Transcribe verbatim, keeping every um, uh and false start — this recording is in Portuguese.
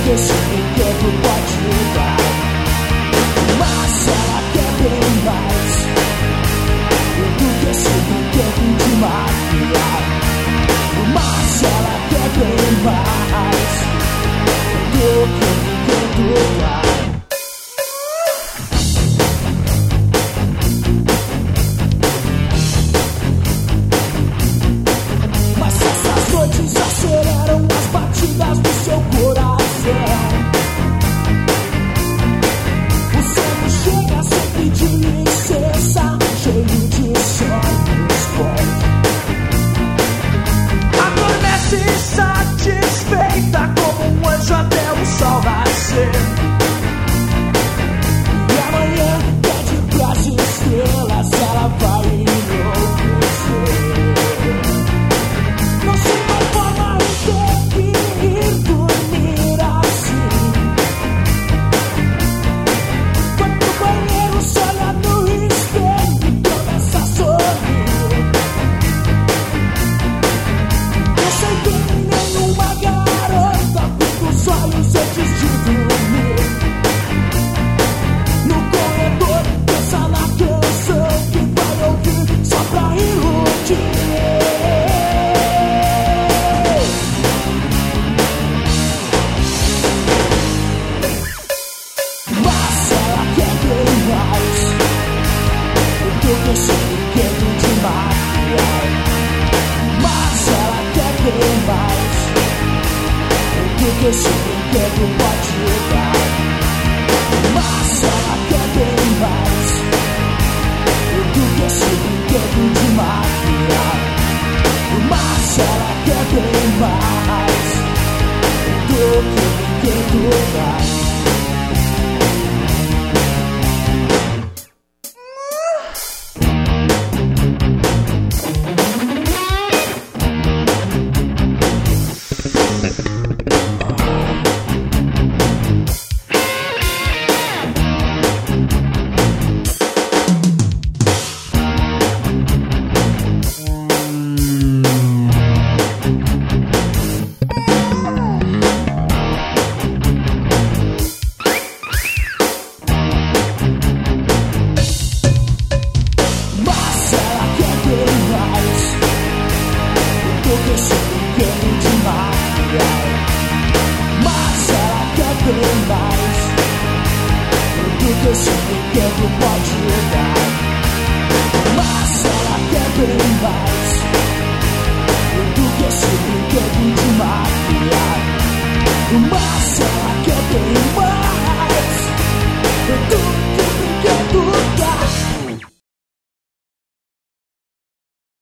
esse brinquedo pode dar. Mas ela quer bem mais do que esse brinquedo de maquiar. Mas ela quer bem mais do que o brinquedo dá. Aceleram as batidas do seu coração. O sono chega sem pedir licença, cheio de sonhos bons. Adormece insatisfeita como um anjo até o sol nascer. E amanhã pede pras estrelas, ela vai enlouquecer. Não sei mais forma de ir dormir assim. Vai pro banheiro, se olha no espelho e começa a sorrir. Não sei que nenhuma garota pinta os olhos antes de dormir. No corredor, pensa na canção que vai ouvir só pra iludir. Esse brinquedo de maquiar. Mas ela quer bem mais do que esse brinquedo pode dar. Mas ela quer bem mais do que esse brinquedo de maquiar. Mas ela quer bem mais do que o brinquedo dá. Esse brinquedo pode dar. Mas ela quer bem mais